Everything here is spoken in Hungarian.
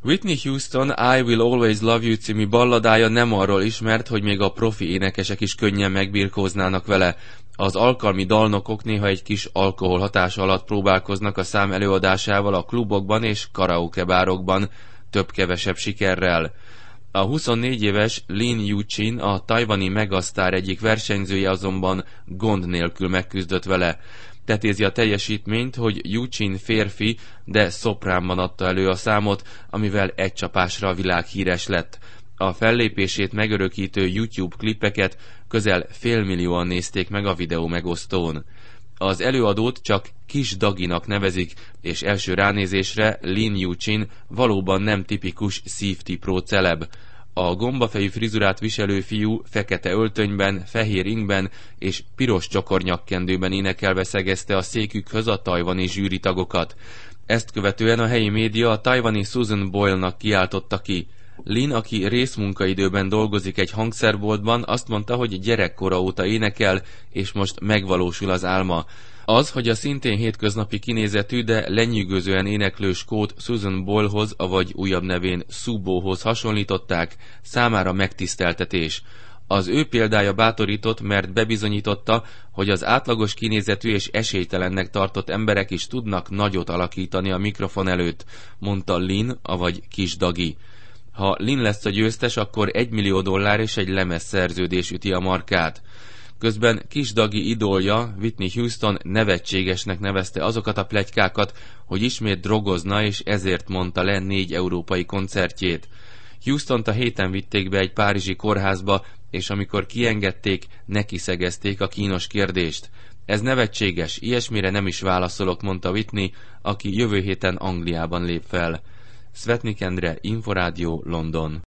Whitney Houston I Will Always Love You című balladája nem arról ismert, hogy még a profi énekesek is könnyen megbirkóznának vele. Az alkalmi dalnokok néha egy kis alkohol hatása alatt próbálkoznak a szám előadásával a klubokban és karaokebárokban, több-kevesebb sikerrel. A 24 éves Lin Yuchin, a tajvani megasztár egyik versenyzője azonban gond nélkül megküzdött vele. Tetézi a teljesítményt, hogy Yuchin férfi, de szopránban adta elő a számot, amivel egy csapásra a világ híres lett. A fellépését megörökítő YouTube klippeket közel 500 000-an nézték meg a videó megosztón. Az előadót csak Kis Daginak nevezik, és első ránézésre Lin Yuchin valóban nem tipikus szívtipró celeb. A gombafejű frizurát viselő fiú fekete öltönyben, fehér ingben és piros csokornyakkendőben énekelve szegezte a székükhöz a tajvani zsűritagokat. Ezt követően a helyi média a tajvani Susan Boyle-nak kiáltotta ki. Lin, aki részmunkaidőben dolgozik egy hangszerboltban, azt mondta, hogy gyerekkora óta énekel, és most megvalósul az álma. Az, hogy a szintén hétköznapi kinézetű, de lenyűgözően éneklő skót Susan Boyle-hoz, vagy újabb nevén Subóhoz hasonlították, számára megtiszteltetés. Az ő példája bátorított, mert bebizonyította, hogy az átlagos kinézetű és esélytelennek tartott emberek is tudnak nagyot alakítani a mikrofon előtt, mondta Lin, vagy Kis Dagi. Ha Lin lesz a győztes, akkor $1 millió és egy lemezszerződés üti a markát. Közben Kis Dagi idolja, Whitney Houston nevetségesnek nevezte azokat a pletykákat, hogy ismét drogozna, és ezért mondta le 4 európai koncertjét. Houstont a héten vitték be egy párizsi kórházba, és amikor kiengedték, nekiszegezték a kínos kérdést. Ez nevetséges, ilyesmire nem is válaszolok, mondta Whitney, aki jövő héten Angliában lép fel. Svetnik Endre, Inforádió, London.